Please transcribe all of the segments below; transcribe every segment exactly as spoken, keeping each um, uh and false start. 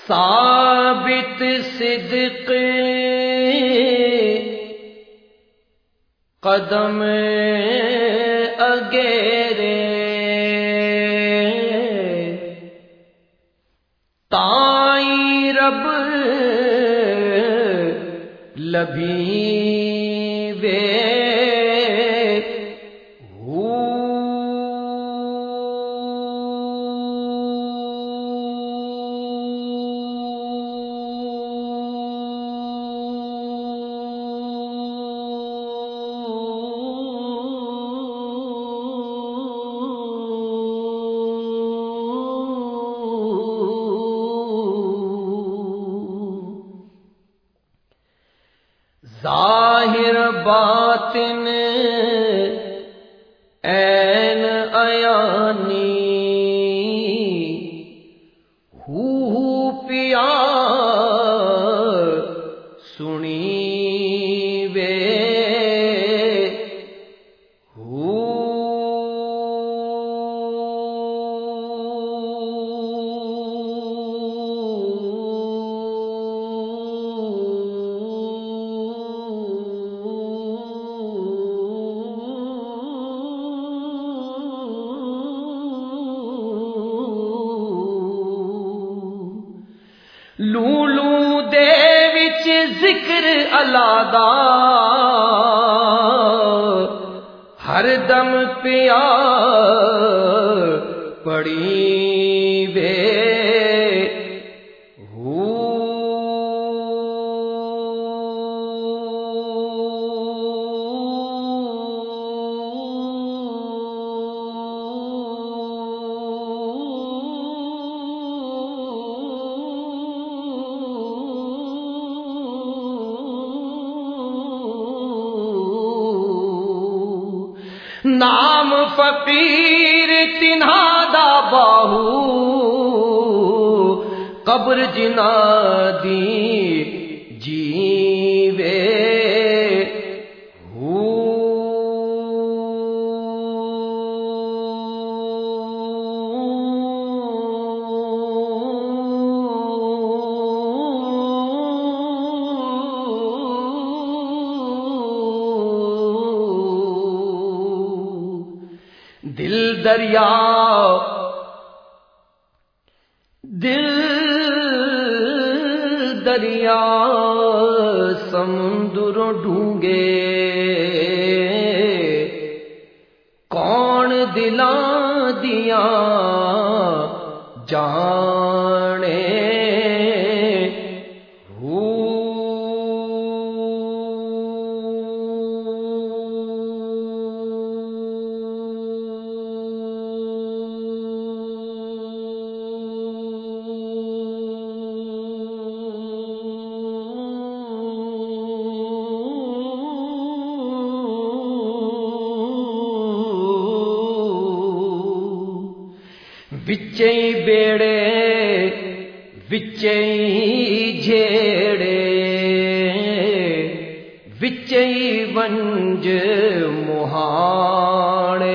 ثابت صدق قدم اگیرے تائیں رب لبھی وے ظاہر باطن عین عیانی ہو پیا سنی وے لولو دے وچ ذکر اللہ دا ہر دم پیا پڑی وے نام فقیر تنہا دا باہو قبر جنا دی جیوے دل دریا دل دریا سمندر ڈھونگے کون دلاں دیاں جانے وچئی بیڑے وچئی جھیڑے وچئی ونج مہاڑے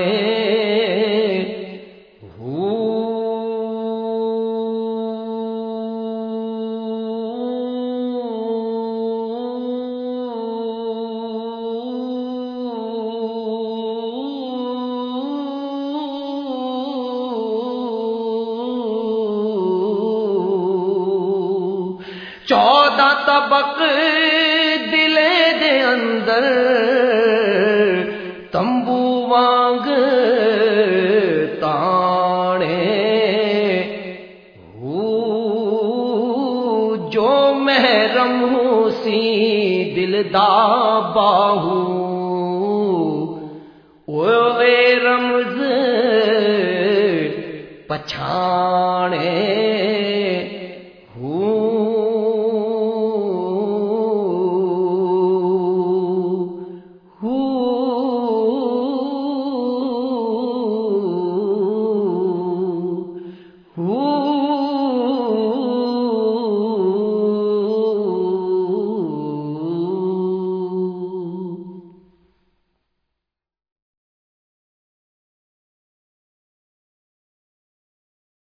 چودہ طبق دلے دے اندر تمبو وانگ تانے جو محرم ہو سی دل دا باہو اوے رمز پچھانے